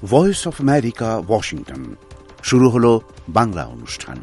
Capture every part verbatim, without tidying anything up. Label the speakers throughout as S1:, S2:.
S1: Voice of America, Washington. শুরু হলো বাংলা অনুষ্ঠান।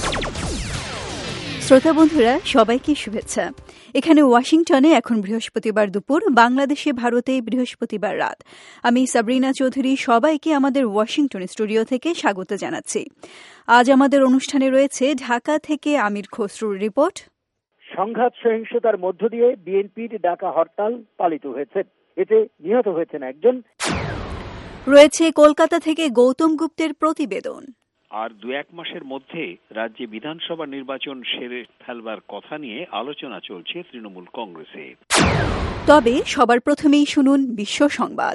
S2: শ্রোতা বন্ধুরা, সবাইকে শুভেচ্ছা। এখানে ওয়াশিংটনে এখন বৃহস্পতিবার দুপুর, বাংলাদেশে ভারতে বৃহস্পতিবার রাত। আমি সাবরিনা চৌধুরী সবাইকে আমাদের ওয়াশিংটন স্টুডিও থেকে স্বাগত জানাচ্ছি। আজ আমাদের অনুষ্ঠানে রয়েছে ঢাকা থেকে আমির খসরুর রিপোর্ট।
S3: সংঘাত সহিংসতার মধ্য দিয়ে বিএনপির ডাকা হরতাল পালিত হয়েছে, এতে নিহত হয়েছেন একজন।
S2: রয়েছে কলকাতা থেকে গৌতম গুপ্তের প্রতিবেদন।
S4: আর দু এক মাসের মধ্যে রাজ্যে বিধানসভা নির্বাচন সেরে ফেলবার কথা নিয়ে আলোচনা চলছে তৃণমূল কংগ্রেসে।
S2: তবে সবার প্রথমেই শুনুন বিশ্ব সংবাদ।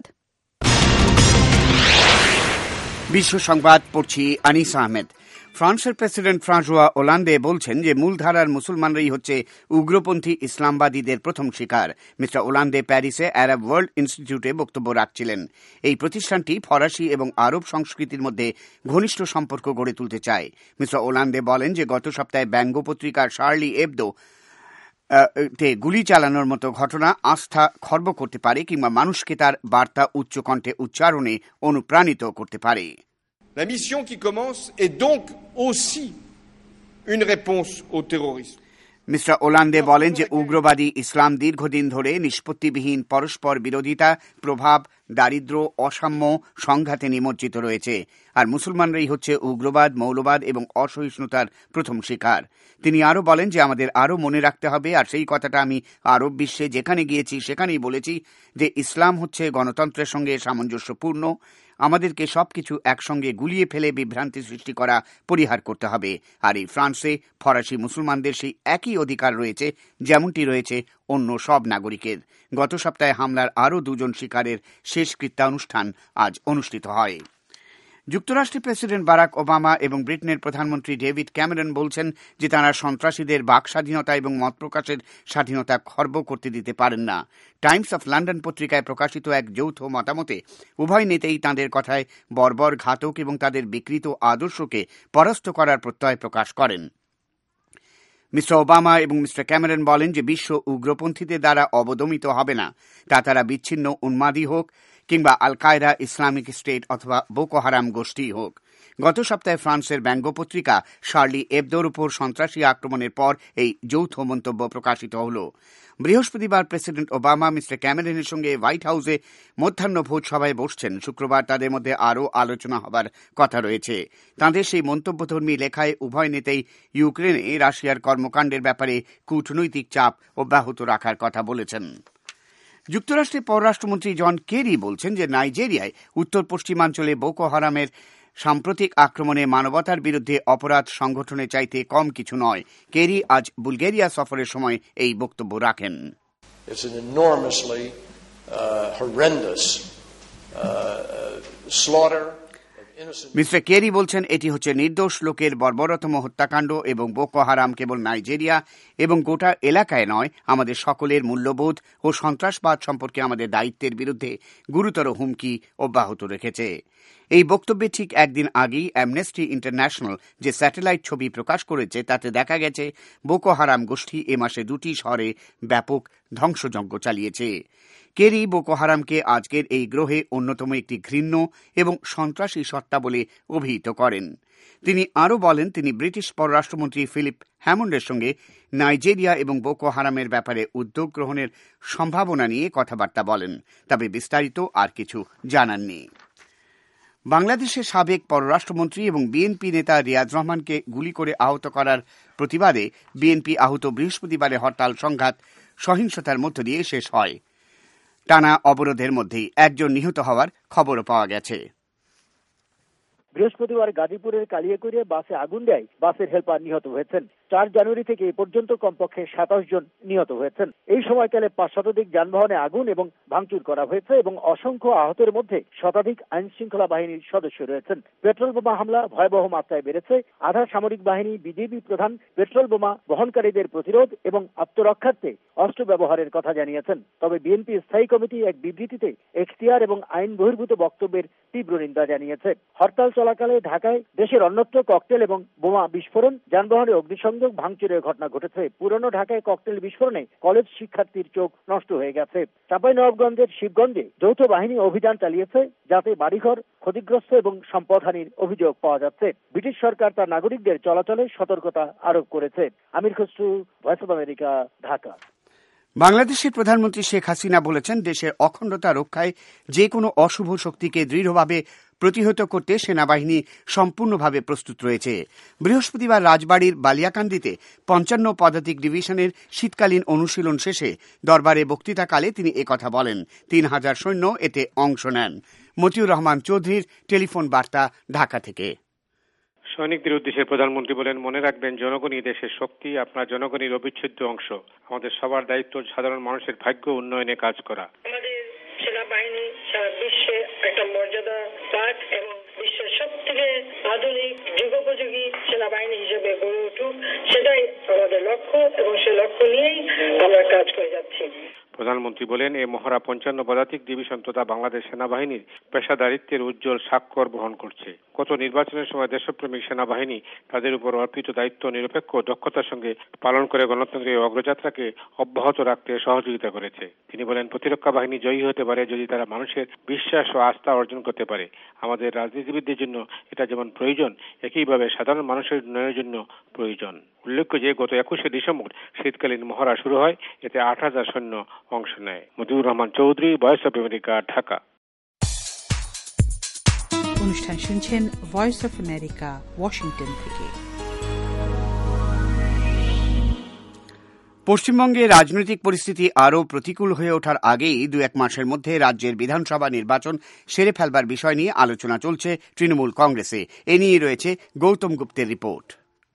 S5: বিশ্ব সংবাদ পড়ছি আনিস আহমেদ। ফ্রান্সের প্রেসিডেন্ট ফ্রাঁসোয়া ওলান্দে বলছেন যে মূলধারার মুসলমানরাই হচ্ছে উগ্রপন্থী ইসলামবাদীদের প্রথম শিকার। মিস্টার ওলান্দে প্যারিসে আরব ওয়ার্ল্ড ইনস্টিটিউটে বক্তব্য রাখছিলেন। এই প্রতিষ্ঠানটি ফরাসি এবং আরব সংস্কৃতির মধ্যে ঘনিষ্ঠ সম্পর্ক গড়ে তুলতে চায়। মিস্টার ওলান্দে বলেন যে গত সপ্তাহে ব্যঙ্গ পত্রিকা শার্লি এবদো তে গুলি চালানোর মতো ঘটনা আস্থা খর্ব করতে পারে কিংবা মানুষকে তার বার্তা উচ্চকণ্ঠে উচ্চারণে অনুপ্রাণিত করতে পারে।
S6: La mission qui commence est donc aussi une réponse au terrorisme.
S5: Mister Hollande বলেন যে উগ্রবাদী ইসলাম দীর্ঘদিন ধরে নিষ্পত্তিবিহীন পরস্পর বিরোধিতা, প্রভাব, দারিদ্র্য, অসাম্য, সংঘাতে নিমজ্জিত রয়েছে। আর মুসলমানরাই হচ্ছে উগ্রবাদ, মৌলবাদ এবং অসহিষ্ণুতার প্রথম শিকার। তিনি আরও বলেন যে আমাদের আরও মনে রাখতে হবে, আর সেই কথাটা আমি আরব বিশ্বে যেখানে গিয়েছি সেখানেই বলেছি, যে ইসলাম হচ্ছে গণতন্ত্রের সঙ্গে সামঞ্জস্যপূর্ণ। আমাদেরকে সবকিছু একসঙ্গে গুলিয়ে ফেলে বিভ্রান্তি সৃষ্টি করা পরিহার করতে হবে। আর এই ফ্রান্সে ফরাসি মুসলমানদের সেই একই অধিকার রয়েছে যেমনটি রয়েছে অন্য সব নাগরিকের। গত সপ্তাহে হামলার আরও দুজন শিকারের শেষ কৃত্যানুষ্ঠান আজ অনুষ্ঠিত হয়। যুক্তরাষ্ট্রের প্রেসিডেন্ট বারাক ওবামা এবং ব্রিটেনের প্রধানমন্ত্রী ডেভিড ক্যামেরন বলছেন যে তাঁরা সন্ত্রাসীদের বাক স্বাধীনতা এবং মত প্রকাশের স্বাধীনতা খর্ব করতে দিতে পারেন না। টাইমস অফ লন্ডন পত্রিকায় প্রকাশিত এক যৌথ মতামতে উভয় নেতাই তাঁদের কথায় বর্বর, ঘাতক এবং তাদের বিকৃত আদর্শকে পরাস্ত করার প্রত্যয় প্রকাশ করেন। মিস্টার ওবামা এবং মিস্টার ক্যামেরন বলেন যে বিশ্ব উগ্রপন্থীদের দ্বারা অবদমিত হবে না, তা তারা বিচ্ছিন্ন উন্মাদী হোক কিংবা আল কায়দা, ইসলামিক স্টেট অথবা বোকো হারাম গোষ্ঠী হোক। গত সপ্তাহে ফ্রান্সের ব্যঙ্গ পত্রিকা শার্লি এবদোর উপর সন্ত্রাসী আক্রমণের পর এই যৌথ মন্তব্য প্রকাশিত হল। বৃহস্পতিবার প্রেসিডেন্ট ওবামা মিস্টার ক্যামেরনের সঙ্গে হোয়াইট হাউসে মধ্যাহ্ন ভোজ সভায় বসছেন। শুক্রবার তাদের মধ্যে আরও আলোচনা হবার কথা রয়েছে। তাঁদের সেই মন্তব্যধর্মী লেখায় উভয় নেতাই ইউক্রেনে রাশিয়ার কর্মকাণ্ডের ব্যাপারে কূটনৈতিক চাপ অব্যাহত রাখার কথা বলেছেন। যুক্তরাষ্ট্রের পররাষ্ট্রমন্ত্রী জন কেরি বলছেন যে নাইজেরিয়ায় উত্তর পশ্চিমাঞ্চলে বোকো হারামের সাম্প্রতিক আক্রমণে মানবতার বিরুদ্ধে অপরাধ সংগঠনের চাইতে কম কিছু নয়। কেরি আজ বুলগেরিয়া সফরের সময় এই বক্তব্য রাখেন।
S7: It's an enormously uh, horrendous uh, slaughter.
S5: Mister Kerry বলছেন এটি হচ্ছে নির্দোষ লোকের বর্বরতম হত্যাকাণ্ড এবং বোকো হারাম কেবল নাইজেরিয়া এবং গোটা এলাকায় নয়, আমাদের সকলের মূল্যবোধ ও সন্ত্রাসবাদ সম্পর্কে আমাদের দায়িত্বের বিরুদ্ধে গুরুতর হুমকি অব্যাহত রেখেছে। এই বক্তব্যে ঠিক একদিন আগেই অ্যামনেস্টি ইন্টারন্যাশনাল যে স্যাটেলাইট ছবি প্রকাশ করেছে তাতে দেখা গেছে বোকো হারাম গোষ্ঠী এ মাসে দুটি শহরে ব্যাপক ধ্বংসযজ্ঞ চালিয়েছে। কেরি বোকো হারামকে আজকের এই গ্রহে অন্যতম একটি ঘৃণ্য এবং সন্ত্রাসী সত্তা বলে অভিহিত করেন। তিনি আরও বলেন তিনি ব্রিটিশ পররাষ্ট্রমন্ত্রী ফিলিপ হ্যামন্ডের সঙ্গে নাইজেরিয়া এবং বোকো হারামের ব্যাপারে উদ্যোগ গ্রহণের সম্ভাবনা নিয়ে কথাবার্তা বলেন, তবে বিস্তারিত আর কিছু জানাননি। বাংলাদেশের সাবেক পররাষ্ট্রমন্ত্রী এবং বিএনপি নেতা রিয়াজ রহমানকে গুলি করে আহত করার প্রতিবাদে বিএনপি আহত বৃহস্পতিবারে হরতাল সংঘাত সহিংসতার মধ্য দিয়ে শেষ হয়। টানা অবরোধের মধ্যেই একজন নিহত হওয়ার খবরও পাওয়া গেছে।
S3: বৃহস্পতিবার গাজীপুরের কালিয়াকৈরে বাসে আগুন দেয় বাসের হেলপার নিহত হয়েছেন। চার জানুয়ারি থেকে এ পর্যন্ত কমপক্ষে সাতাশ জন নিহত হয়েছেন। এই সময়কালে পাঁচ শতাধিক যানবাহনে আগুন এবং ভাঙচুর করা হয়েছে এবং অসংখ্য আহতের মধ্যে শতাধিক আইন শৃঙ্খলা বাহিনীর সদস্য রয়েছেন। পেট্রোল বোমা হামলা ভয়াবহ মাত্রায় বেড়েছে। আধা সামরিক বাহিনী বিজেপি প্রধান পেট্রোল বোমা বহনকারীদের প্রতিরোধ এবং আত্মরক্ষার্থে অস্ত্র ব্যবহারের কথা জানিয়েছেন। তবে বিএনপি স্থায়ী কমিটি এক বিবৃতিতে এখতিয়ার এবং আইন বহির্ভূত বক্তব্যের তীব্র নিন্দা জানিয়েছে। হরতাল চলাকালে ঢাকায় দেশের অন্যত্র ককটেল এবং বোমা বিস্ফোরণ, যানবাহনে অগ্নিসংযোগ অগ্নিসংযোগ ভাঙচুরের ঘটনা ঘটেছে। পুরনো ঢাকায় ককটেল বিস্ফোরণে কলেজ শিক্ষার্থীর চোখ নষ্ট হয়ে গেছে। চাঁপাইনবাবগঞ্জের শিবগঞ্জে যৌথ বাহিনী অভিযান চালিয়েছে, যাতে বাড়িঘর ক্ষতিগ্রস্ত এবং সম্পদহানির অভিযোগ পাওয়া যাচ্ছে। ব্রিটিশ সরকার তার নাগরিকদের চলাচলে সতর্কতা আরোপ করেছে। Amir Khasru, voice of America, Dhaka.
S5: বাংলাদেশের প্রধানমন্ত্রী শেখ হাসিনা বলেছেন, দেশের অখণ্ডতা রক্ষায় যে কোনো অশুভ শক্তিকে দৃঢ়ভাবে প্রতিহত করতে সেনাবাহিনী সম্পূর্ণভাবে প্রস্তুত রয়েছে। বৃহস্পতিবার রাজবাড়ীর বালিয়াকান্দিতে পঞ্চান্ন পদাতিক ডিভিশনের শীতকালীন অনুশীলন শেষে দরবারে বক্তৃতাকালে তিনি একথা বলেন। তিন হাজার সৈন্য এতে অংশ নেন। মতিউর রহমান চৌধুরীর টেলিফোন বার্তা, ঢাকা থেকে।
S8: সৈনিকদের উদ্দেশ্যে প্রধানমন্ত্রী বলেন, মনে রাখবেন, জনগণই দেশের শক্তি, আপনার জনগণের অবিচ্ছেদ্য অংশ। আমাদের সবার দায়িত্ব সাধারণ মানুষের ভাগ্য উন্নয়নে কাজ করা।
S9: আমাদের সেনাবাহিনী সারা বিশ্বে একটা মর্যাদা পাক এবং বিশ্বের সব থেকে আধুনিক যুগোপযোগী সেনাবাহিনী হিসেবে গড়ে উঠুক, সেটাই আমাদের লক্ষ্য এবং সেই লক্ষ্য নিয়েই আমরা কাজ করে যাচ্ছি।
S8: প্রধানমন্ত্রী বলেন, এ মহড়া পঞ্চান্ন পদাতিক ডিভিশন তথা বাংলাদেশ সেনাবাহিনীর পেশাদারিত্বের উজ্জ্বল স্বাক্ষর বহন করছে। গত নির্বাচনের সময় দেশপ্রেমিক সেনাবাহিনী তাদের উপর অর্পিত দায়িত্ব নিরপেক্ষ দক্ষতার সঙ্গে পালন করে গণতন্ত্রের অগ্রযাত্রাকে অব্যাহত রাখতে সহযোগিতা করেছে। তিনি বলেন, প্রতিরক্ষা বাহিনী জয়ী হতে পারে যদি তারা মানুষের বিশ্বাস ও আস্থা অর্জন করতে পারে। আমাদের রাজনীতিবিদদের জন্য এটা যেমন প্রয়োজন, একইভাবে সাধারণ মানুষের উন্নয়নের জন্য প্রয়োজন। উল্লেখ্য যে গত একুশে ডিসেম্বর শীতকালীন মহড়া শুরু হয়, এতে আট হাজার সৈন্য অংশ নেয়। Motiur Rahman Chowdhury, voice of America, Dhaka.
S10: অনুষ্ঠান শুনছেন ভয়েস অফ আমেরিকা, ওয়াশিংটন থেকে।
S5: পশ্চিমবঙ্গে রাজনৈতিক পরিস্থিতি আরও প্রতিকূল হয়ে ওঠার আগেই দু এক মাসের মধ্যে রাজ্যের বিধানসভা নির্বাচন সেরে ফেলবার বিষয় নিয়ে আলোচনা চলছে তৃণমূল কংগ্রেসে। এ নিয়ে রয়েছে গৌতম গুপ্তের রিপোর্ট।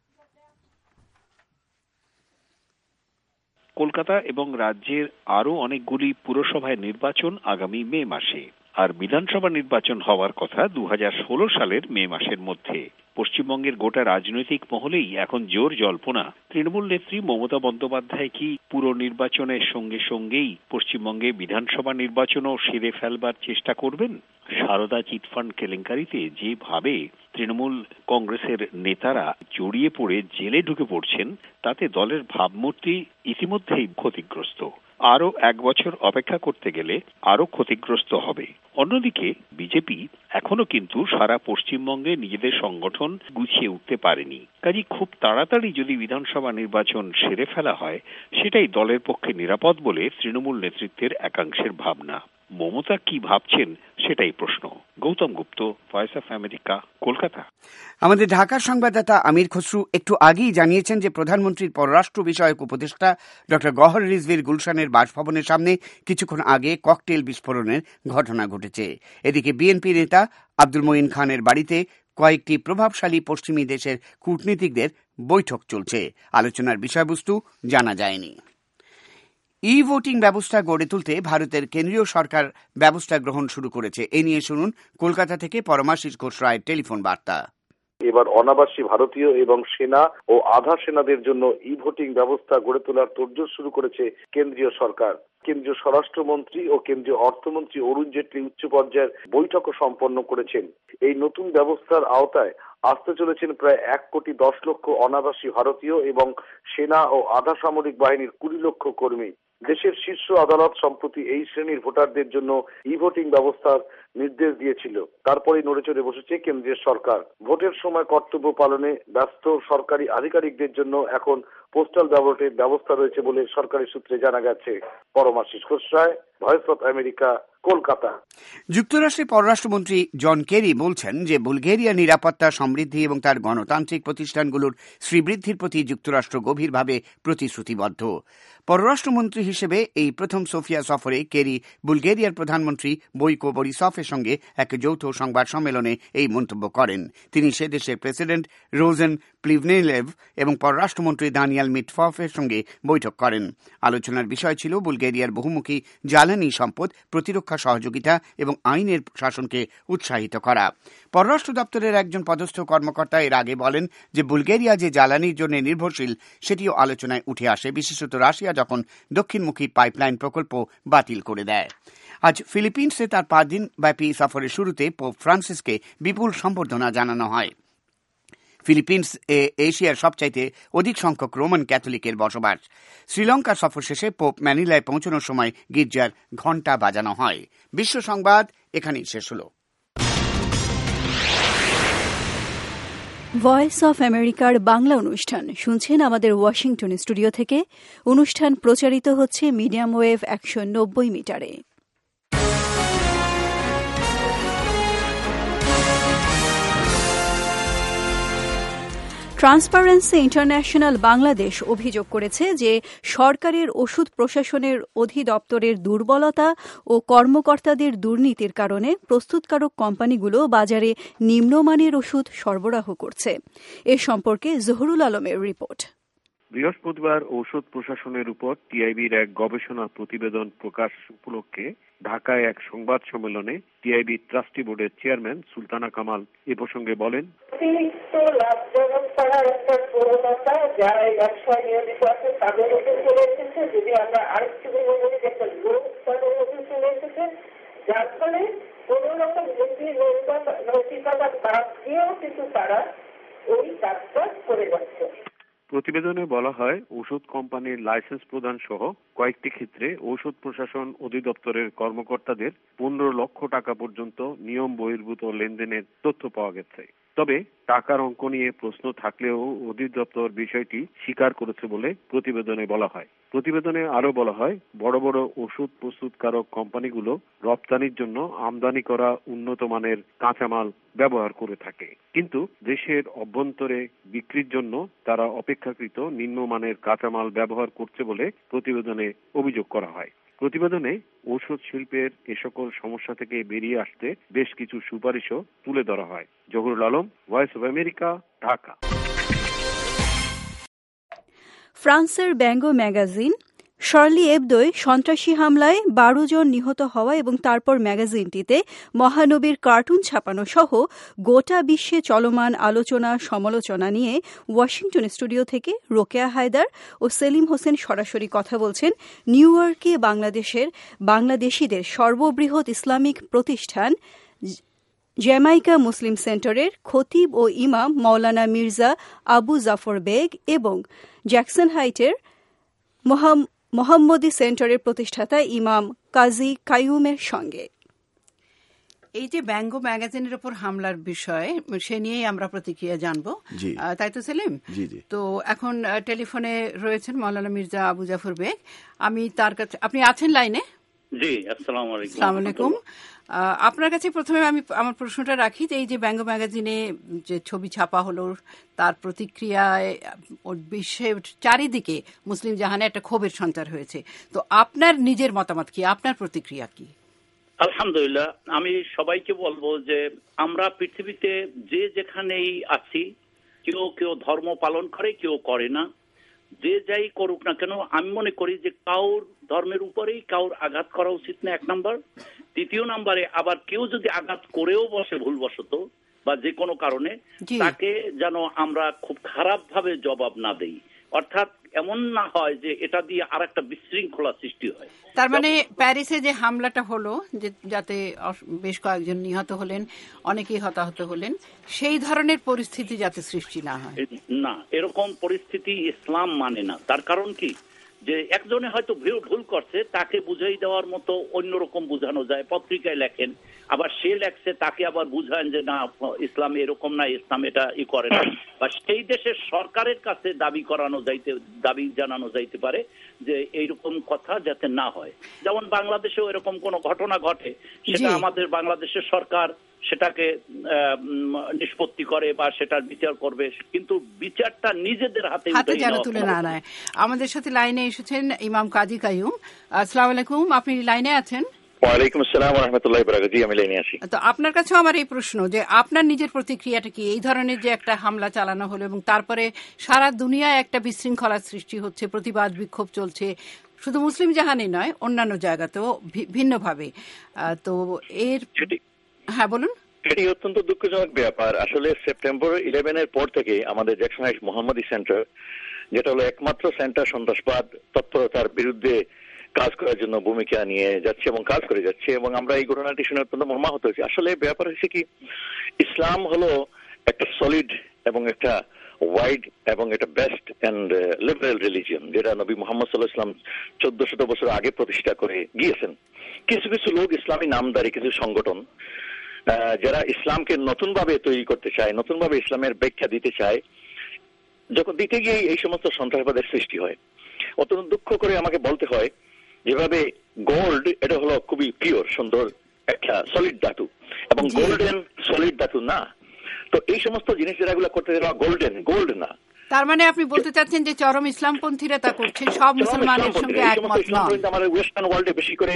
S4: কলকাতা এবং রাজ্যের আরও অনেকগুলি পুরসভায় নির্বাচন আগামী মে মাসে, আর বিধানসভা নির্বাচন হওয়ার কথা দু হাজার ষোলো সালের মে মাসের মধ্যে। পশ্চিমবঙ্গের গোটা রাজনৈতিক মহলেই এখন জোর জল্পনা, তৃণমূল নেত্রী মমতা বন্দ্যোপাধ্যায় কি পুরো নির্বাচনের সঙ্গে সঙ্গেই পশ্চিমবঙ্গে বিধানসভা নির্বাচনও সেরে ফেলবার চেষ্টা করবেন। সারদা চিটফান্ড কেলেঙ্কারিতে যেভাবে তৃণমূল কংগ্রেসের নেতারা জড়িয়ে পড়ে জেলে ঢুকে পড়ছেন, তাতে দলের ভাবমূর্তি ইতিমধ্যেই ক্ষতিগ্রস্ত। আরও এক বছর অপেক্ষা করতে গেলে আরও ক্ষতিগ্রস্ত হবে। অন্যদিকে বিজেপি এখনো কিন্তু সারা পশ্চিমবঙ্গে নিজেদের সংগঠন গুছিয়ে উঠতে পারেনি। কাজেই খুব তাড়াতাড়ি যদি বিধানসভা নির্বাচন সেরে ফেলা হয়, সেটাই দলের পক্ষে নিরাপদ বলে তৃণমূল নেতৃত্বের একাংশের ভাবনা। মমতা কি ভাবছেন সেটাই প্রশ্ন। Gautam Gupta, voice of America, Kolkata.
S5: আমাদের ঢাকার সংবাদদাতা আমির খসরু একটু আগেই জানিয়েছেন যে প্রধানমন্ত্রীর পররাষ্ট্র বিষয়ক উপদেষ্টা ডক্টর গওহর রিজভির গুলশানের বাসভবনের সামনে কিছুক্ষণ আগে ককটেল বিস্ফোরণের ঘটনা ঘটেছে। এদিকে বিএনপি নেতা আব্দুল মঈন খানের বাড়িতে কয়েকটি প্রভাবশালী পশ্চিমী দেশের কূটনীতিকদের বৈঠক চলছে। আলোচনার বিষয়বস্তু জানা যায়নি। ই ভোটিং ব্যবস্থা গড়ে তুলতে ভারতের কেন্দ্রীয় সরকার ব্যবস্থা গ্রহণ শুরু করেছে। এ নিয়ে শুনুন কলকাতা থেকে পরমাশিস ঘোষ রায়ের টেলিফোন বার্তা।
S11: এবার অনাবাসী ভারতীয় এবং সেনা ও আধা সেনাদের জন্য ই ভোটিং ব্যবস্থা গড়ে তোলার তোড়জোড় শুরু করেছে কেন্দ্রীয় সরকার। কেন্দ্রীয় স্বরাষ্ট্রমন্ত্রী ও কেন্দ্রীয় অর্থমন্ত্রী অরুণ জেটলি উচ্চ পর্যায়ের বৈঠকও সম্পন্ন করেছেন। এই নতুন ব্যবস্থার আওতায় আসতে চলেছেন প্রায় এক কোটি দশ লক্ষ অনাবাসী ভারতীয় এবং সেনা ও আধা সামরিক বাহিনীর কুড়ি লক্ষ কর্মী। দেশের শীর্ষ আদালত সম্প্রতি এই শ্রেণীর ভোটারদের জন্য ই ভোটিং ব্যবস্থার নির্দেশ দিয়েছিল। তারপরেই নড়েচড়ে বসেছে কেন্দ্রীয় সরকার। ভোটের সময় কর্তব্য পালনে ব্যস্ত সরকারি আধিকারিকদের জন্য এখন পোস্টাল ব্যালটের ব্যবস্থা রয়েছে বলে সরকারি সূত্রে জানা গেছে। Paramashis Ghosh Roy, voice of America, Kolkata.
S5: যুক্তরাষ্ট্রের পররাষ্ট্রমন্ত্রী জন কেরি বলছেন যে বুলগেরিয়া নিরাপত্তা, সমৃদ্ধি এবং তার গণতান্ত্রিক প্রতিষ্ঠানগুলোর শ্রীবৃদ্ধির প্রতি যুক্তরাষ্ট্র গভীরভাবে প্রতিশ্রুতিবদ্ধ। পররাষ্ট্রমন্ত্রী হিসেবে এই প্রথম সোফিয়া সফরে কেরি বুলগেরিয়ার প্রধানমন্ত্রী বৈকো বরিসফের সঙ্গে এক যৌথ সংবাদ সম্মেলনে এই মন্তব্য করেন। তিনি সে দেশের প্রেসিডেন্ট রোজেন প্লিভনেলেভ এবং পররাষ্ট্রমন্ত্রী দানিয়াল মিটফফের সঙ্গে বৈঠক করেন। আলোচনার বিষয় ছিল বুলগেরিয়ার বহুমুখী জ্বালানি সম্পদ, প্রতিরক্ষা সহযোগিতা এবং আইনের শাসনকে উৎসাহিত করা। পররাষ্ট্র দপ্তরের একজন পদস্থ কর্মকর্তা এর আগে বলেন যে বুলগেরিয়া যে জ্বালানির জন্য নির্ভরশীল সেটিও আলোচনায় উঠে আসে, বিশেষত রাশিয়া যখন দক্ষিণমুখী পাইপলাইন প্রকল্প বাতিল করে দেয়। আজ ফিলিপিন্সে তার পাঁচ দিন ব্যাপী সফরের শুরুতে পোপ ফ্রান্সিসকে বিপুল সম্বর্ধনা জানানো হয়। ফিলিপিন্স এ এশিয়ার সবচাইতে অধিক সংখ্যক রোমান ক্যাথলিকের বসবাস। শ্রীলঙ্কা সফর শেষে পোপ ম্যানিলায় পৌঁছানোর সময় গির্জার ঘণ্টা বাজানো হয়। বিশ্ব সংবাদ এখানেই শেষ হল।
S2: ভয়েস অফ আমেরিকার বাংলা অনুষ্ঠান শুনছেন আমাদের ওয়াশিংটন স্টুডিও থেকে। অনুষ্ঠান প্রচারিত হচ্ছে মিডিয়াম ওয়েভ একশো নব্বই মিটারে। ট্রান্সপারেন্সি ইন্টারন্যাশনাল বাংলাদেশ অভিযোগ করেছে যে সরকারের ওষুধ প্রশাসনের অধিদপ্তরের দুর্বলতা ও কর্মকর্তাদের দুর্নীতির কারণে প্রস্তুতকারক কোম্পানিগুলো বাজারে নিম্নমানের ওষুধ সরবরাহ করছে। এ সম্পর্কে জহুরুল আলমের রিপোর্ট।
S4: বৃহস্পতিবার ঔষধ প্রশাসনের উপর টিআইবির এক গবেষণা প্রতিবেদন প্রকাশ উপলক্ষে ঢাকায় এক সংবাদ সম্মেলনে টিআইবি ট্রাস্টি বোর্ডের চেয়ারম্যান সুলতানা কামাল এ প্রসঙ্গে বলেন,
S12: যারা এই ব্যবসায় নিয়োজিত আছে তাদের ওষুধ চলে এসেছে। যদি আমরা আরেকটু বলি যে একটা লোক তাদের ওষুধ চলে এসেছে, যার ফলে কোন রকম নৈতিকতা বাদ দিয়েও কিন্তু তারা ওই কাজটা করে যাচ্ছে।
S4: প্রতিবেদনে বলা হয়, ওষুধ কোম্পানির লাইসেন্স প্রদান সহ কয়েকটি ক্ষেত্রে ঔষধ প্রশাসন অধিদপ্তরের কর্মকর্তাদের পনেরো লক্ষ টাকা পর্যন্ত নিয়ম বহির্ভূত লেনদেনের তথ্য পাওয়া গেছে। তবে টাকার অঙ্ক নিয়ে প্রশ্ন থাকলেও অধিদপ্তর বিষয়টি স্বীকার করেছে বলে প্রতিবেদনে বলা হয়। প্রতিবেদনে আরো বলা হয়, বড় বড় ওষুধ প্রস্তুতকারক কোম্পানিগুলো রপ্তানির জন্য আমদানি করা উন্নত মানের কাঁচামাল ব্যবহার করে থাকে, কিন্তু দেশের অভ্যন্তরে বিক্রির জন্য তারা অপেক্ষাকৃত নিম্নমানের কাঁচামাল ব্যবহার করছে বলে প্রতিবেদনে অভিযোগ করা হয়। প্রতিবেদনে ঔষধ শিল্পের এ সকল সমস্যা থেকে বেরিয়ে আসতে বেশ কিছু সুপারিশও তুলে ধরা হয়। Zahurul Alam, voice of America, Dhaka.
S2: ফ্রান্সের ব্যঙ্গ ম্যাগাজিন শার্লি এবদোয় সন্ত্রাসী হামলায় বারো জন নিহত হওয়া এবং তারপর ম্যাগাজিনটিতে মহানবীর কার্টুন ছাপানো সহ গোটা বিশ্বে চলমান আলোচনা সমালোচনা নিয়ে ওয়াশিংটন স্টুডিও থেকে রোকেয়া হায়দার ও সেলিম হোসেন সরাসরি কথা বলছেন নিউ ইয়র্কে বাংলাদেশের বাংলাদেশিদের সর্ববৃহৎ ইসলামিক প্রতিষ্ঠান জ্যামাইকা মুসলিম সেন্টারের খতিব ও ইমাম মৌলানা মির্জা আবু জাফর বেগ এবং জ্যাকসন হাইটের মোহাম্মদী সেন্টারের প্রতিষ্ঠাতা ইমাম কাজী কাইয়ুমের সঙ্গে।
S10: এই যে ব্যঙ্গ ম্যাগাজিনের উপর হামলার বিষয়, সে নিয়েই আমরা প্রতিক্রিয়া জানবো, তাই তো সেলিম? তো এখন টেলিফোনে রয়েছেন মৌলানা মির্জা আবু জাফর বেগ। আমি তার কাছে, আপনি আছেন লাইনে?
S13: জি, আসসালামু আলাইকুম।
S10: আসসালামু আলাইকুম। আপনার কাছে প্রথমে আমি আমার প্রশ্নটা রাখি যে এই যে ব্যঙ্গ ম্যাগাজিনে যে ছবি ছাপা হলো তার প্রতিক্রিয়ায় বিশ্বের চারিদিকে মুসলিম জাহানে একটা ক্ষোভের সঞ্চার হয়েছে, তো আপনার নিজের মতামত কি, আপনার প্রতিক্রিয়া কি?
S13: আলহামদুলিল্লাহ, আমি সবাইকে বলবো যে আমরা পৃথিবীতে যে যেখানেই আছি, কেউ কেউ ধর্ম পালন করে, কেউ করে না, যে যাই করুক না কেন, আমি মনে করি যে কাউর ধর্মের উপরেই কাউর আঘাত করা উচিত না, এক নাম্বার। দ্বিতীয় নাম্বারে আবার কেউ যদি আঘাত করেও বসে ভুলবশত বা যে কোনো কারণে, তাকে যেন আমরা খুব খারাপ ভাবে জবাব না দেই, অর্থাৎ এমন না হয় যে এটা দিয়ে আর একটা বিশৃঙ্খলা সৃষ্টি হয়।
S10: তার মানে প্যারিসে যে হামলাটা হলো, যে যাতে বেশ কয়েকজন নিহত হলেন, অনেকেই হতাহত হলেন, সেই ধরনের পরিস্থিতি যাতে সৃষ্টি না হয়।
S13: না, এরকম পরিস্থিতি ইসলাম মানে না। তার কারণ কি, যে একজনে হয়তো ভুল করছে, তাকে বুঝাই দেওয়ার মতো অন্যরকম বুঝানো যায়, পত্রিকায় লেখেন, আবার সে লেখছে, তাকে আবার বুঝান যে না ইসলাম এরকম না, ইসলাম এটা ই করে না, বা সেই দেশের সরকারের কাছে দাবি করানো যাইতে দাবি জানানো যাইতে পারে যে এইরকম কথা যাতে না হয়। যেমন বাংলাদেশেও এরকম কোন ঘটনা ঘটে, সেটা আমাদের বাংলাদেশের সরকার সেটাকে নিষ্পত্তি করে বা সেটার বিচার করবে, কিন্তু বিচারটা নিজেদের হাতে
S10: যেন তুলে না নেয়। আমাদের সাথে লাইনে এসেছেন ইমাম কাজী কাইয়ুম। আসসালামু আলাইকুম, আপনি লাইনে আছেন?
S14: ওয়ালাইকুম আসসালাম ওয়া রাহমাতুল্লাহি ওয়া বারাকাতুহু। আমি লাইনে আছি।
S10: তো আপনার কাছেও আমার এই প্রশ্ন যে আপনার নিজের প্রতিক্রিয়াটা কি, এই ধরনের যে একটা হামলা চালানো হলো এবং তারপরে সারা দুনিয়ায় একটা বিশৃঙ্খলার সৃষ্টি হচ্ছে, প্রতিবাদ বিক্ষোভ চলছে, শুধু মুসলিম জাহানে নয় অন্যান্য জায়গাতেও ভিন্নভাবে, তো এর হ্যাঁ বলুন।
S14: এটি অত্যন্ত দুঃখজনক ব্যাপার। আসলে সেপ্টেম্বর ইলেভেন এর পর থেকে আমাদের জ্যাকসন হাইটস মোহাম্মদী সেন্টার, যেটা হলো একমাত্র সেন্টার সন্ত্রাসবাদ তৎপরতার বিরুদ্ধে কাজ করার জন্য ভূমিকা নিয়ে যাচ্ছে এবং কাজ করে যাচ্ছে, এবং আমরা এই ঘটনাটি শুনে অত্যন্ত মর্মাহত হয়েছি। আসলে ব্যাপার হচ্ছে কি, ইসলাম হলো একটা সলিড এবং একটা ওয়াইড এবং এটা বেস্ট অ্যান্ড লিবারেল রিলিজিয়ন, যেটা নবী মোহাম্মদ সাল্লাল্লাহু আলাইহি ওয়াসাল্লাম চোদ্দ শত বছর আগে প্রতিষ্ঠা করে গিয়েছেন। কিছু কিছু লোক ইসলামী নামধারী কিছু সংগঠন যারা ইসলামকে নতুন ভাবে তৈরি করতে চায়, নতুন ভাবে ইসলামের ব্যাখ্যা দিতে চায়, যখন দিতে গিয়ে এই সমস্ত সন্ত্রাসবাদের সৃষ্টি হয়। অত্যন্ত দুঃখ করে আমাকে বলতে হয়, যেভাবে গোল্ড এটা হলো খুবই পিওর সুন্দর একটা সলিড ধাতু, এবং গোল্ডেন সলিড ধাতু না। তো এই সমস্ত জিনিস যেগুলো করতে যাওয়া গোল্ডেন গোল্ড না।
S10: তার মানে আপনি বলতে চাচ্ছেন যে চরম ইসলামপন্থীরা তা করছে, সব মুসলমানের সঙ্গে একমত নয়।
S14: আমাদের ওয়েস্টার্ন ওয়ার্ল্ডে বেশি করে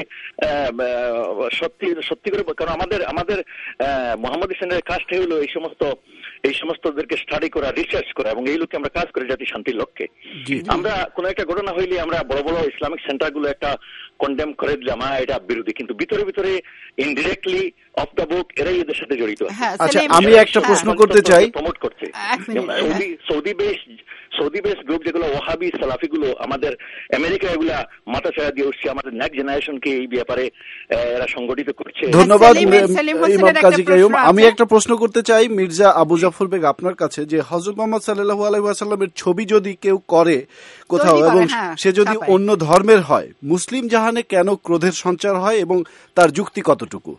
S14: সত্যি সত্যি করে, কারণ আমাদের আমাদের মোহাম্মদ ইসলামের কাজটা হলো এই সমস্ত এই সমস্তদেরকে স্টাডি করা, রিসার্চ করা, এবং এই লোককে আমরা কাজ করে জাতি শান্তির লক্ষ্যে। আমরা কোন একটা ঘটনা হইলে আমরা বড় বড় ইসলামিক সেন্টারগুলো একটা কন্ডেম করে দিলাম, এটা বিরোধী, কিন্তু ভিতরে ভিতরে ইনডিরেক্টলি অফ দ্য বুক এরাই এদের সাথে জড়িত।
S15: আচ্ছা, আমি একটা প্রশ্ন করতে চাই।
S14: প্রমোট করছে সৌদি সৌদি বেশ সৌদি বেশ গ্রুপ যেগুলো ওয়াহাবি সালাফিগুলো আমাদের আমেরিকা এগুলা মাথা ছাড়া দিয়ে উঠছে, আমাদের নেক্সট জেনারেশনকে এই ব্যাপারে এরা সংগঠিত করছে।
S15: ধন্যবাদ ইমাম কাজী কাইয়ুম। আমি একটা প্রশ্ন করতে চাই মির্জা আবু জাফর বেগ আপনার কাছে, যে হযরত মুহাম্মদ সাল্লাল্লাহু আলাইহি ওয়াসাল্লামের ছবি যদি কেউ করে কোথাও এবং সে যদি অন্য ধর্মের হয়, মুসলিম জাহানে কেন ক্রোধের সঞ্চার হয় এবং তার যুক্তি কতটুকু?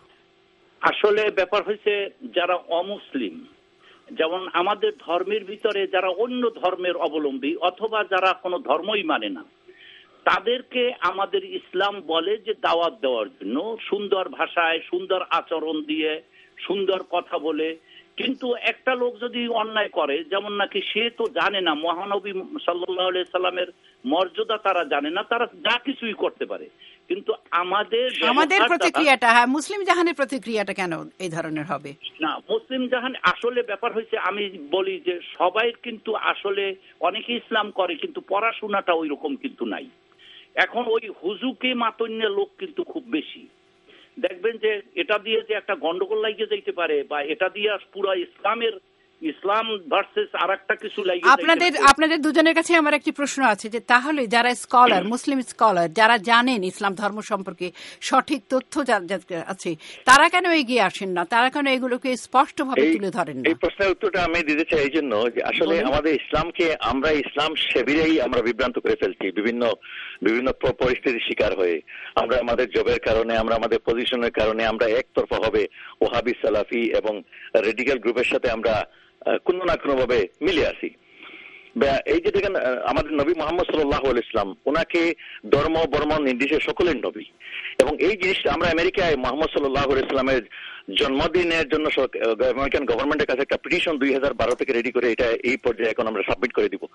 S13: আসলে ব্যাপার হয়েছে, যারা অমুসলিম, যেমন আমাদের ধর্মের ভিতরে যারা অন্য ধর্মের অবলম্বী অথবা যারা কোনো ধর্মই মানে না, তাদেরকে আমাদের ইসলাম বলে যে দাওয়াত দেওয়ার জন্য সুন্দর ভাষায়, সুন্দর আচরণ দিয়ে, সুন্দর কথা বলে। কিন্তু একটা লোক যদি অন্যায় করে, যেমন নাকি সে তো জানে না মহানবী সাল্লাল্লাহু আলাইহি সাল্লামের মর্যাদা, তারা জানে না, তারা যা কিছুই করতে পারে। কিন্তু আমাদের
S10: আমাদের প্রতিক্রিয়াটা, হ্যাঁ, মুসলিম জাহানের প্রতিক্রিয়াটা কেন এই ধরনের হবে
S13: না? মুসলিম জাহান আসলে ব্যাপার হয়েছে, আমি বলি যে সবাই কিন্তু আসলে অনেকে ইসলাম করে কিন্তু পড়াশোনাটা ওই রকম কিন্তু নাই। এখন ওই হুজুকে মাতন্য লোক কিন্তু খুব বেশি। দেখবেন যে এটা দিয়ে যে একটা গন্ডগোল লাগিয়ে যাইতে পারে, বা এটা দিয়ে পুরো ইসলামের ইসলাম ভার্সেস আর একটা কিছু লাগিয়ে।
S10: আপনাদের আপনাদের দুজনের কাছে আমার একটি প্রশ্ন আছে, যে তাহলে যারা স্কলার, মুসলিম স্কলার, যারা জানেন ইসলাম ধর্ম সম্পর্কে সঠিক তথ্য আছে, তারা কেন এগিয়ে আসেন না? তারা কেন এগুলোকে স্পষ্টভাবে তুলে ধরেন না?
S14: এই প্রশ্নের উত্তরটা আমি দিতে চাই এই জন্য যে আসলে আমাদের ইসলামকে আমরা ইসলাম সেবিরেই আমরা বিভ্রান্ত করে ফেলছি, বিভিন্ন বিভিন্ন পরিস্থিতির শিকার হয়ে। আমরা আমাদের জবের কারণে, আমরা আমাদের পজিশনের কারণে আমরা একতরফা হবে ওহাবি, সালাফি এবং রেডিক্যাল গ্রুপের সাথে আমরা কোনো না কোনো ভাবে মিলে আসি। এই যে দেখেন, আমাদের নবী মোহাম্মদ সাল্লাল্লাহু আলাইহি ওয়াসাল্লাম, ওনাকে ধর্ম বর্ম নির্দেশে সকলের নবী, এবং এই জিনিসটা আমরা আমেরিকায় মোহাম্মদ সাল্লাল্লাহু আলাইহি ওয়াসাল্লামের জন্মদিনের জন্য আমেরিকান গভর্নমেন্টের কাছে একটা পিটিশন দুই হাজার বারো থেকে রেডি করে এটা এই পর্যায়ে এখন আমরা সাবমিট করে দিব।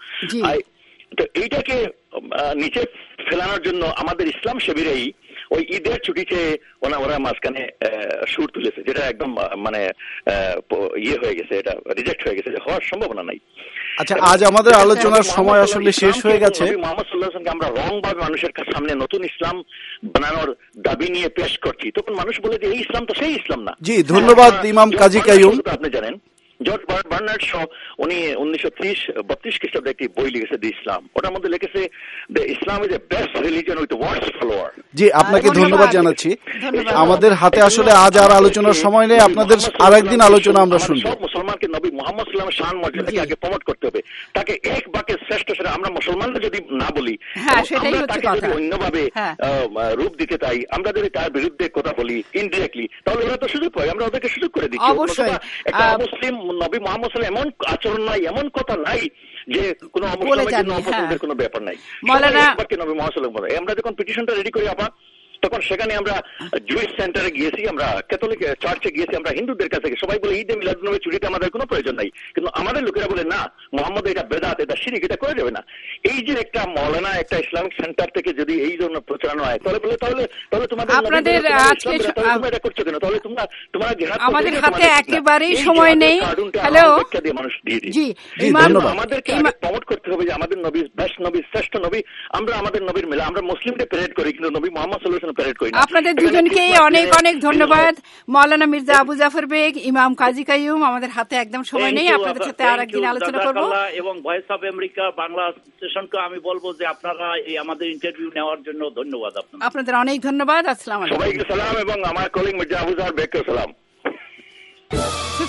S14: তো এইটাকে নিচে ফেলানোর জন্য আমাদের ইসলাম শিবিরেই ওই ঈদের ছুটিতে ওনা ওরা মাঝখানে সুর তুলেছে, যেটা একদম মানে ইয়ে হয়ে গেছে, এটা রিজেক্ট হয়ে গেছে, হওয়ার সম্ভাবনা নাই।
S15: আচ্ছা, আজ আমাদের আলোচনার সময় আসলে শেষ হয়ে গেছে।
S14: মোহাম্মদ সাল্লাল্লাহু আলাইহি ওয়াসাল্লামকে আমরা রং ভাবে মানুষের সামনে নতুন ইসলাম বানানোর দাবি নিয়ে পেশ করছি, তখন মানুষ বলে যে এই ইসলাম তো সেই ইসলাম না।
S15: জি, ধন্যবাদ ইমাম কাজী কাইয়ুম।
S14: আপনি জানেন জর্জ বার্নার্ড শ উনি উনিশশো ত্রিশ বত্রিশ খ্রিস্টাব্দে একটি বই লিখেছে দি ইসলাম, ওটার মধ্যে লিখেছে the Islam is the best religion with worst follower.
S15: জি, আপনাকে ধন্যবাদ জানাচ্ছি। আমাদের হাতে আসলে আজ আর আলোচনার সময় নেই, আপনাদের আরেকদিন আলোচনা আমরা শুনবো।
S14: সব মুসলমানকে নবী মুহাম্মদ সাল্লাল্লাহু আলাইহি ওয়াসাল্লামের শান মর্যাদাকে আগে প্রমোট করতে হবে, তাকে এক বাক্যে শ্রেষ্ঠ সেটা আমরা মুসলমানরা যদি না বলি, আমরা তাকে যদি অন্যভাবে রূপ দিতে চাই, আমরা যদি তার বিরুদ্ধে কথা বলি ইনডিরেক্টলি, তাহলে ওরা তো সুযোগ পায়, আমরা ওদেরকে সুযোগ করে দিচ্ছি।
S10: অবশ্যই
S14: একটা মুসলিম নবী মুহাম্মদ সাল্লাল্লাহু আলাইহি ওয়াসাল্লাম এমন আচরণ নাই, এমন কথা নাই যে কোনো অমুসলিমের জন্য অপছন্দের কোনো ব্যাপার নাই। নবী মুহাম্মদ সাল্লাল্লাহু আলাইহি ওয়াসাল্লাম, আমরা যখন পিটিশনটা রেডি করি আপা, তখন সেখানে আমরা জুইশ সেন্টারে গিয়েছি, আমরা ক্যাথলিক চার্চে গিয়েছি, আমরা হিন্দুদের কাছে সবাই বলে ঈদে মিলাদুন্নবী ছুটিতে আমাদের কোনো প্রয়োজন নাই, কিন্তু আমাদের লোকেরা বলে না মোহাম্মদ এটা বেদাত, এটা শিরক, এটা করে যাবে না। এই যে একটা মৌলানা একটা ইসলামিক সেন্টার থেকে যদি এই ধরনের প্রচারণা হয়, তাহলে বলে তাহলে তাহলে তোমাদের
S10: আপনাদের আজকে
S14: এটা করছো কেন? তাহলে তোমরা তোমরা
S10: আমাদের হাতে একেবারেই সময় নেই। হ্যালো,
S14: মানুষ দিয়ে দিই।
S10: জি,
S14: আমাদেরকে প্রমোট করতে হবে যে আমাদের নবী বেস্ট নবী, শ্রেষ্ঠ নবী। আমরা আমাদের নবীর মেলা, আমরা মুসলিমদের প্যারেড করি, কিন্তু নবী মুহাম্মদ সাল্লাল্লাহু আলাইহি ওয়াসাল্লাম প্যারেড করি না।
S10: আপনাদের দুজনকে অনেক অনেক ধন্যবাদ। মাওলানা মির্জা আবু জাফর বেগ, ইমাম কাজী কাইয়ুম, আমাদের হাতে একদম সময় নেই, আপনাদের সাথে আর একদিন আলোচনা করব।
S13: এবং ভয়েস অফ আমেরিকা বাংলা স্টেশনকে আমি বলবো যে আপনারা এই আমাদের ইন্টারভিউ নেওয়ার জন্য ধন্যবাদ। আপনাদের
S10: আপনাদের অনেক ধন্যবাদ। আসসালামু আলাইকুম,
S14: সবাইকে সালাম, এবং আমার কলিগ মির্জা আবু জাফর বেগকে সালাম।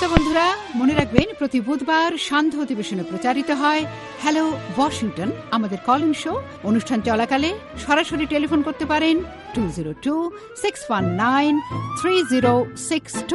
S10: শ্রোতা বন্ধুরা, মনে রাখবেন প্রতি বুধবার সান্ধ্য অধিবেশনে প্রচারিত হয় হ্যালো ওয়াশিংটন, আমাদের কল ইন শো। অনুষ্ঠান চলাকালে সরাসরি টেলিফোন করতে পারেন two zero two six one nine three zero six two.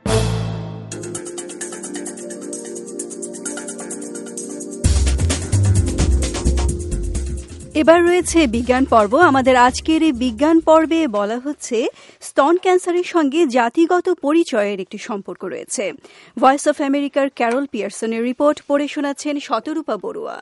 S2: এবার রয়েছে বিজ্ঞান পর্ব। আমাদের আজকের এই বিজ্ঞান পর্বে বলা হচ্ছে স্তন ক্যান্সারের সঙ্গে জাতিগত পরিচয়ের একটি সম্পর্ক রয়েছে। ভয়েস অফ আমেরিকার ক্যারল পিয়ারসনের রিপোর্ট পড়ে শোনাচ্ছেন শতরূপা বড়ুয়া।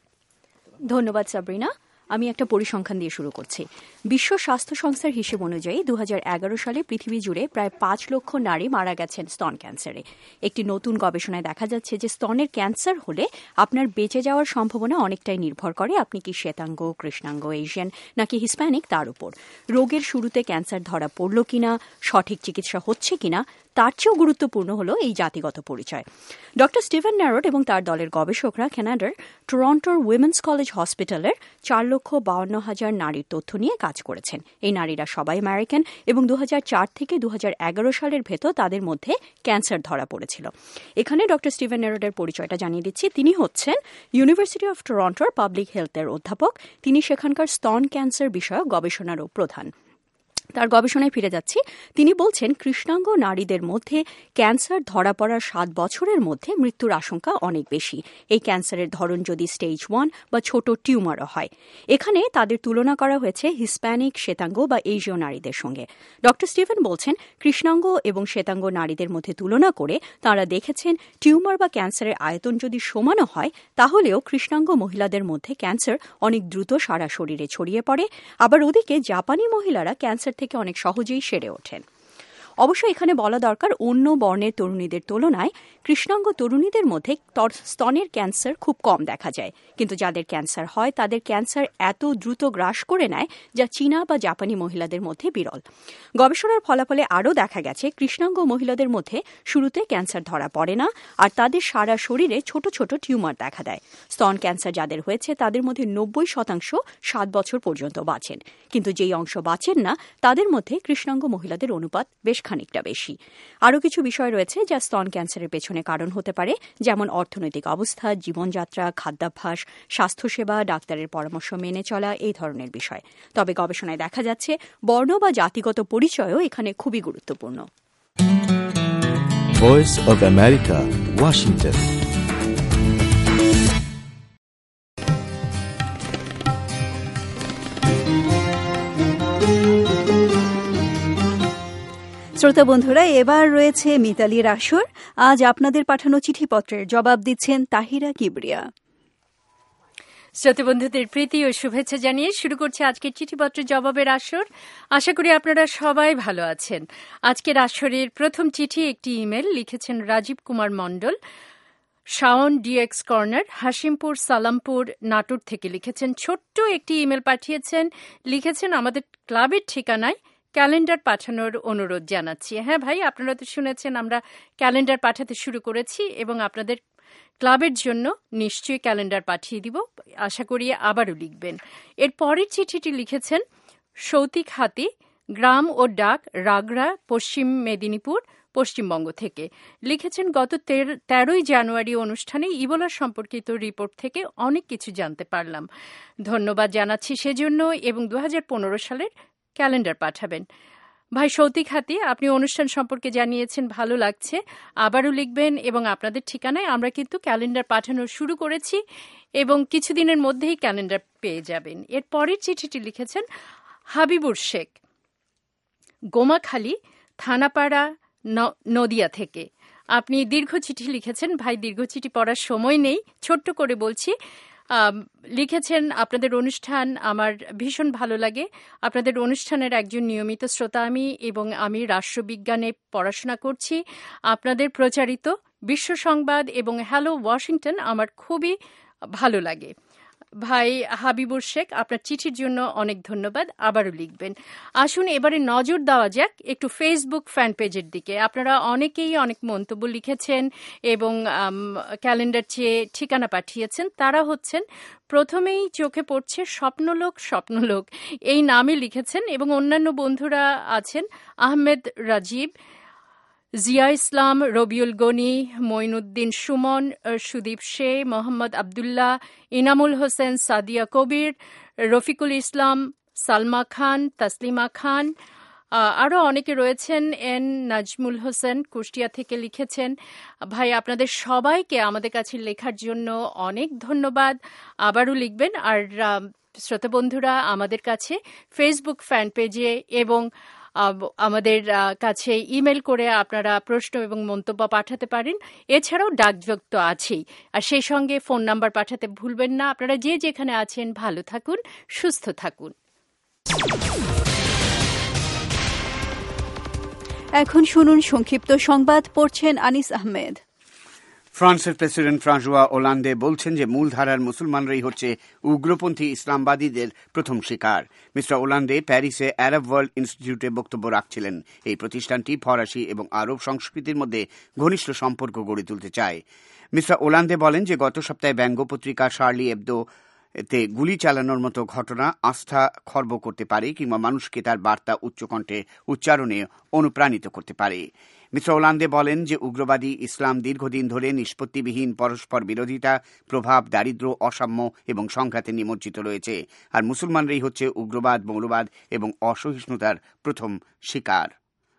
S16: ধন্যবাদ সাবরিনা। আমি একটা পরিসংখ্যান দিয়ে শুরু করছি। বিশ্ব স্বাস্থ্য সংস্থার হিসেব অনুযায়ী দু হাজার এগারো সালে পৃথিবী জুড়ে প্রায় পাঁচ লক্ষ নারী মারা গেছেন স্তন ক্যান্সারে। একটি নতুন গবেষণায় দেখা যাচ্ছে যে স্তনের ক্যান্সার হলে আপনার বেঁচে যাওয়ার সম্ভাবনা অনেকটাই নির্ভর করে আপনি কি শ্বেতাঙ্গ, কৃষ্ণাঙ্গ, এশিয়ান নাকি হিসপ্যানিক তার উপর। রোগের শুরুতে ক্যান্সার ধরা পড়ল কিনা, সঠিক চিকিৎসা হচ্ছে কিনা, তার চেয়েও গুরুত্বপূর্ণ হল এই জাতিগত পরিচয়। ডক্টর স্টিভেন ন্যারোড এবং তার দলের গবেষকরা কানাডার টরন্টোর উইমেন্স কলেজ হসপিটালের চার লক্ষ বাউন্ন হাজার নারীর তথ্য নিয়ে কাজ করেছেন। এই নারীরা সবাই আমেরিকান এবং দু হাজার চার থেকে দু হাজার এগারো সালের ভেতর তাদের মধ্যে ক্যান্সার ধরা পড়েছিল। এখানে ডক্টর স্টিভেন ন্যারোডের পরিচয়টা জানিয়ে দিচ্ছি। তিনি হচ্ছেন ইউনিভার্সিটি অফ টরন্টোর পাবলিক হেলথের অধ্যাপক। তিনি সেখানকার স্তন ক্যান্সার বিষয়ক গবেষণারও প্রধান। তার গবেষণায় ফিরে যাচ্ছি। তিনি বলছেন কৃষ্ণাঙ্গ নারীদের মধ্যে ক্যান্সার ধরা পড়ার সাত বছরের মধ্যে মৃত্যুর আশঙ্কা অনেক বেশি, এই ক্যান্সারের ধরন যদি স্টেজ ওয়ান বা ছোট টিউমারও হয়। এখানে তাদের তুলনা করা হয়েছে হিসপ্যানিক, শ্বেতাঙ্গ বা এশীয় নারীদের সঙ্গে। ডক্টর স্টিভেন বলছেন কৃষ্ণাঙ্গ এবং শ্বেতাঙ্গ নারীদের মধ্যে তুলনা করে তাঁরা দেখেছেন টিউমার বা ক্যান্সারের আয়তন যদি সমানও হয় তাহলেও কৃষ্ণাঙ্গ মহিলাদের মধ্যে ক্যান্সার অনেক দ্রুত সারা শরীরে ছড়িয়ে পড়ে। আবার ওদিকে জাপানি মহিলারা ক্যান্সার থেকে অনেক সহজেই সেরে ওঠেন। অবশ্য এখানে বলা দরকার অন্য বর্ণের তরুণীদের তুলনায় কৃষ্ণাঙ্গ তরুণীদের মধ্যে স্তনের ক্যান্সার খুব কম দেখা যায়, কিন্তু যাদের ক্যান্সার হয় তাদের ক্যান্সার এত দ্রুত গ্রাস করে নেয় যা চীনা বা জাপানি মহিলাদের মধ্যে বিরল। গবেষণার ফলাফলে আরও দেখা গেছে কৃষ্ণাঙ্গ মহিলাদের মধ্যে শুরুতে ক্যান্সার ধরা পড়ে না, আর তাদের সারা শরীরে ছোট ছোট টিউমার দেখা দেয়। স্তন ক্যান্সার যাদের হয়েছে তাদের মধ্যে নব্বই শতাংশ সাত বছর পর্যন্ত বাঁচেন, কিন্তু যেই অংশ বাঁচেন না তাদের মধ্যে কৃষ্ণাঙ্গ মহিলাদের অনুপাত বেশ খানিকটা বেশি। আরও কিছু বিষয় রয়েছে যা স্তন ক্যান্সারের পেছনে কারণ হতে পারে, যেমন অর্থনৈতিক অবস্থা, জীবনযাত্রা, খাদ্যাভ্যাস, স্বাস্থ্যসেবা, ডাক্তারের পরামর্শ মেনে চলা, এই ধরনের বিষয়। তবে গবেষণায় দেখা যাচ্ছে বর্ণ বা জাতিগত পরিচয়ও এখানে খুবই গুরুত্বপূর্ণ।
S17: Voice of America, Washington.
S2: শ্রোতা বন্ধুরা, এবার রয়েছে মিতালির আসর। আজ আপনাদের পাঠানো চিঠিপত্রের জবাব দিচ্ছেন তাহিরা কিবরিয়া।
S18: শ্রোতা বন্ধুদের প্রীতি ও শুভেচ্ছা জানিয়ে শুরু করছে আজকের চিঠিপত্রের জবাবের আসর। আশা করি আপনারা সবাই ভালো আছেন। আজকের আসরের প্রথম চিঠি একটি ইমেল লিখেছেন রাজীব কুমার মণ্ডল, শাওন ডিএক্স কর্নার, হাসিমপুর, সালামপুর, নাটোর থেকে লিখেছেন। ছোট্ট একটি ইমেল পাঠিয়েছেন, লিখেছেন আমাদের ক্লাবের ঠিকানায় ক্যালেন্ডার পাঠানোর অনুরোধ জানাচ্ছি। হ্যাঁ ভাই, আপনারা তো শুনেছেন আমরা ক্যালেন্ডার পাঠাতে শুরু করেছি এবং আপনাদের ক্লাবের জন্য নিশ্চয়ই ক্যালেন্ডার পাঠিয়ে দিব। আশা করি আবারও লিখবেন। এর পরের চিঠিটি লিখেছেন সৌতিক হাতি, গ্রাম ও ডাক, রাগড়া, পশ্চিম মেদিনীপুর, পশ্চিমবঙ্গ থেকে লিখেছেন। গত তেরোই জানুয়ারি অনুষ্ঠানে ইবোলা সম্পর্কিত রিপোর্ট থেকে অনেক কিছু জানতে পারলাম। ধন্যবাদ জানাচ্ছি সেজন্য, এবং দু হাজার পনেরো সালের ক্যালেন্ডার পাঠাবেন। ভাই সৌতিক হাতি, আপনি অনুষ্ঠান সম্পর্কে জানিয়েছেন, ভালো লাগছে। আবারও লিখবেন এবং আপনাদের ঠিকানায় আমরা কিন্তু ক্যালেন্ডার পাঠানো শুরু করেছি এবং কিছুদিনের মধ্যেই ক্যালেন্ডার পেয়ে যাবেন। এর পরের চিঠিটি লিখেছেন হাবিবুর শেখ, গোমাখালী, থানাপাড়া, নদিয়া থেকে। আপনি দীর্ঘ চিঠি লিখেছেন। ভাই, দীর্ঘ চিঠি পড়ার সময় নেই, ছোট্ট করে বলছি। লিখেছেন আপনাদের অনুষ্ঠান আমার ভীষণ ভালো লাগে। আপনাদের অনুষ্ঠানের একজন নিয়মিত শ্রোতা আমি এবং আমি রাষ্ট্রবিজ্ঞানে পড়াশোনা করছি। আপনাদের প্রচারিত বিশ্ব সংবাদ এবং হ্যালো ওয়াশিংটন আমার খুবই ভালো লাগে। ভাই হাবিবুর শেখ, আপনার চিঠির জন্য অনেক ধন্যবাদ। আবারও লিখবেন। আসুন এবারে নজর দেওয়া যাক একটু ফেসবুক ফ্যান পেজের দিকে। আপনারা অনেকেই অনেক মন্তব্য লিখেছেন এবং ক্যালেন্ডার চেয়ে ঠিকানা পাঠিয়েছেন। তারা হচ্ছেন, প্রথমেই চোখে পড়ছে স্বপ্নলোক স্বপ্নলোক এই নামে লিখেছেন, এবং অন্যান্য বন্ধুরা আছেন আহমেদ রাজীব, জিয়া ইসলাম, রবিউল গনি, মঈনুদ্দিন সুমন, সুদীপ শে, মোহাম্মদ আবদুল্লাহ, ইনামুল হোসেন, সাদিয়া কবির, রফিকুল ইসলাম, সালমা খান, তাসলিমা খান, আরও অনেকে রয়েছেন। এন নাজমুল হোসেন কুষ্টিয়া থেকে লিখেছেন, ভাই আপনাদের সবাইকে আমাদের কাছে লেখার জন্য অনেক ধন্যবাদ, আবারও লিখবেন। আর শ্রোতা বন্ধুরা, আমাদের কাছে ফেসবুক ফ্যান পেজে এবং আমাদের কাছে ইমেল করে আপনারা প্রশ্ন এবং মন্তব্য পাঠাতে পারেন। এছাড়াও ডাকযোগ তো আছেই, আর সেই সঙ্গে ফোন নাম্বার পাঠাতে ভুলবেন না। আপনারা যে যেখানে আছেন ভালো থাকুন, সুস্থ থাকুন।
S2: এখন শুনুন সংক্ষিপ্ত সংবাদ, পড়ছেন আনিস আহমেদ।
S5: ফ্রান্সের প্রেসিডেন্ট ফ্রাঁসোয়া ওলান্দে বলছেন যে মূলধারার মুসলমানরাই হচ্ছে উগ্রপন্থী ইসলামবাদীদের প্রথম শিকার। মিস্টার ওলান্দে প্যারিসে আরব ওয়ার্ল্ড ইনস্টিটিউটে বক্তব্য রাখছিলেন। এই প্রতিষ্ঠানটি ফরাসি এবং আরব সংস্কৃতির মধ্যে ঘনিষ্ঠ সম্পর্ক গড়ে তুলতে চায়। মিস্টার ওলান্দে বলেন যে গত সপ্তাহে ব্যঙ্গ পত্রিকা শার্লি এবদো এতে গুলি চালানোর মতো ঘটনা আস্থা খর্ব করতে পারে কিংবা মানুষকে তার বার্তা উচ্চকণ্ঠে উচ্চারণে অনুপ্রাণিত করতে পারে। মিস্টার ওলান্দে বলেন যে উগ্রবাদী ইসলাম দীর্ঘদিন ধরে নিষ্পত্তিবিহীন পরস্পর বিরোধিতা, প্রভাব, দারিদ্র্য, অসাম্য এবং সংঘাতে নিমজ্জিত রয়েছে, আর মুসলমানরাই হচ্ছে উগ্রবাদ, মৌলবাদ এবং অসহিষ্ণুতার প্রথম শিকার।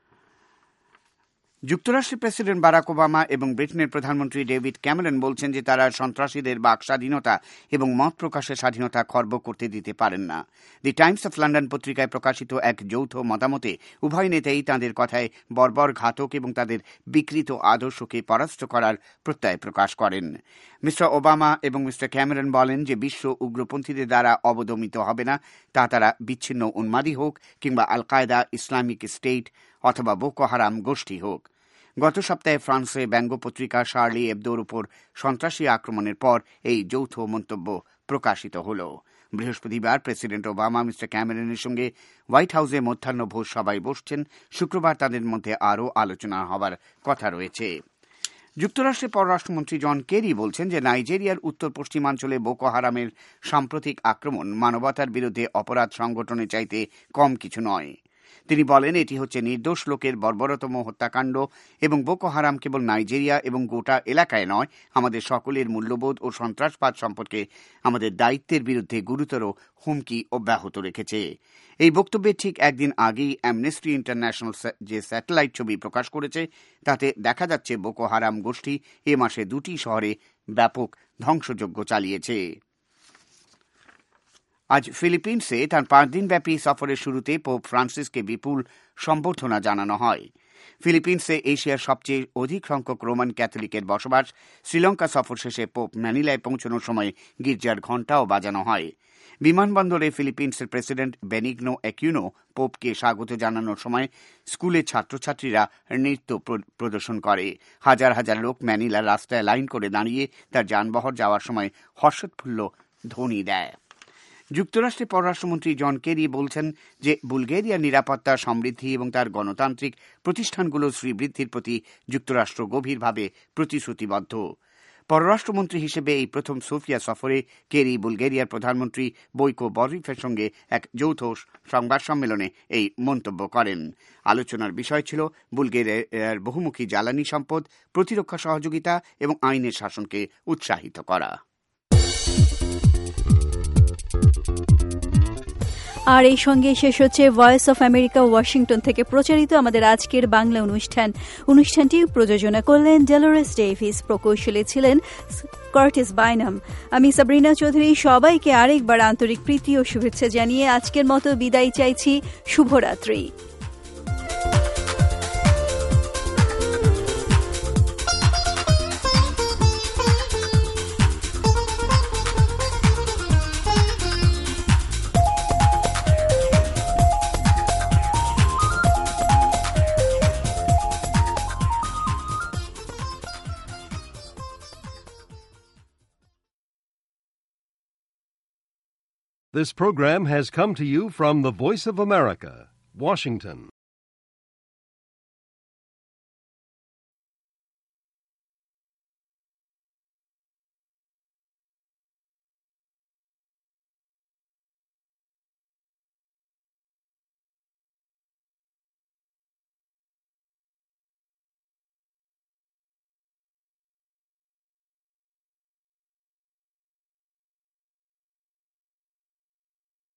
S5: যুক্তরাষ্ট্রের প্রেসিডেন্ট বারাক ওবামা এবং ব্রিটেনের প্রধানমন্ত্রী ডেভিড ক্যামেরন বলছেন যে তারা সন্ত্রাসীদের বাক স্বাধীনতা এবং মত প্রকাশের স্বাধীনতা খর্ব করতে দিতে পারেন না। দি টাইমস অফ লন্ডন পত্রিকায় প্রকাশিত এক যৌথ মতামতে উভয় নেতাই তাঁদের কথায় বর্বর, ঘাতক এবং তাদের বিকৃত আদর্শকে পরাস্ত করার প্রত্যয় প্রকাশ করেন। মিস্টার ওবামা এবং মিস্টার ক্যামেরন বলেন যে বিশ্ব উগ্রপন্থীদের দ্বারা অবদমিত হবে না, তা তারা বিচ্ছিন্ন উন্মাদী হোক কিংবা আল কায়দা, ইসলামিক স্টেট অথবা বোকো হারাম গোষ্ঠী হোক। গত সপ্তাহে ফ্রান্সে ব্যঙ্গ পত্রিকা শার্লি এবদোর উপর সন্ত্রাসী আক্রমণের পর এই যৌথ মন্তব্য প্রকাশিত হল। বৃহস্পতিবার প্রেসিডেন্ট ওবামা মিস্টার ক্যামেরনের সঙ্গে হোয়াইট হাউসে মধ্যাহ্ন ভোজ সভায় বসছেন। শুক্রবার তাদের মধ্যে আরও আলোচনা হবার কথা রয়েছে। যুক্তরাষ্ট্রের পররাষ্ট্রমন্ত্রী জন কেরি বলছেন যে নাইজেরিয়ার উত্তর পশ্চিমাঞ্চলে বোকো হারামের সাম্প্রতিক আক্রমণ মানবতার বিরুদ্ধে অপরাধ সংগঠনের চাইতে কম কিছু নয়। তিনি বলেন এটি হচ্ছে নির্দোষ লোকের বর্বরতম হত্যাকাণ্ড এবং বোকো হারাম কেবল নাইজেরিয়া এবং গোটা এলাকায় নয়, আমাদের সকলের মূল্যবোধ ও সন্ত্রাসবাদ সম্পর্কে আমাদের দায়িত্বের বিরুদ্ধে গুরুতর হুমকি অব্যাহত রেখেছে। এই বক্তব্যের ঠিক একদিন আগেই অ্যামনেস্টি ইন্টারন্যাশনাল যে স্যাটেলাইট ছবি প্রকাশ করেছে তাতে দেখা যাচ্ছে বোকো হারাম গোষ্ঠী এ মাসে দুটি শহরে ব্যাপক ধ্বংসযজ্ঞ চালিয়েছে। আজ ফিলিপিন্সে তার পাঁচ দিনব্যাপী সফরের শুরুতে পোপ ফ্রান্সিসকে বিপুল সম্বর্ধনা জানানো হয়। ফিলিপিন্সে এশিয়ার সবচেয়ে অধিক সংখ্যক রোমান ক্যাথলিকের বসবাস। শ্রীলঙ্কা সফর শেষে পোপ ম্যানিলায় পৌঁছানোর সময় গির্জার ঘণ্টাও বাজানো হয়। বিমানবন্দরে ফিলিপিন্সের প্রেসিডেন্ট বেনিগনো অ্যাকুইনো পোপকে স্বাগত জানানোর সময় স্কুলের ছাত্রছাত্রীরা নৃত্য প্রদর্শন করে। হাজার হাজার লোক ম্যানিলার রাস্তায় লাইন করে দাঁড়িয়ে তার যানবাহন যাওয়ার সময় হর্ষোৎফুল্ল ধ্বনি দেয়। যুক্তরাষ্ট্রের পররাষ্ট্রমন্ত্রী জন কেরি বলছেন যে বুলগেরিয়ার নিরাপত্তা, সমৃদ্ধি এবং তার গণতান্ত্রিক প্রতিষ্ঠানগুলোর শ্রীবৃদ্ধির প্রতি যুক্তরাষ্ট্র গভীরভাবে প্রতিশ্রুতিবদ্ধ। পররাষ্ট্রমন্ত্রী হিসেবে এই প্রথম সোফিয়া সফরে কেরি বুলগেরিয়ার প্রধানমন্ত্রী বৈকো বরিফের সঙ্গে এক যৌথ সংবাদ সম্মেলনে এই মন্তব্য করেন। আলোচনার বিষয় ছিল বুলগেরিয়ার বহুমুখী জ্বালানি সম্পদ, প্রতিরক্ষা সহযোগিতা এবং আইনের শাসনকে উৎসাহিত করা।
S2: আর এই সঙ্গে শেষ হচ্ছে ভয়েস অফ আমেরিকা ওয়াশিংটন থেকে প্রচারিত আমাদের আজকের বাংলা অনুষ্ঠান। অনুষ্ঠানটি প্রযোজনা করলেন ডেলোরেস ডেভিস, প্রকৌশলী ছিলেন কার্টিস বাইনাম। আমি সাবরিনা চৌধুরী সবাইকে আরেকবার আন্তরিক প্রীতি ও শুভেচ্ছা জানিয়ে আজকের মতো বিদায় চাইছি। শুভরাত্রি।
S19: This program has come to you from the Voice of America, Washington.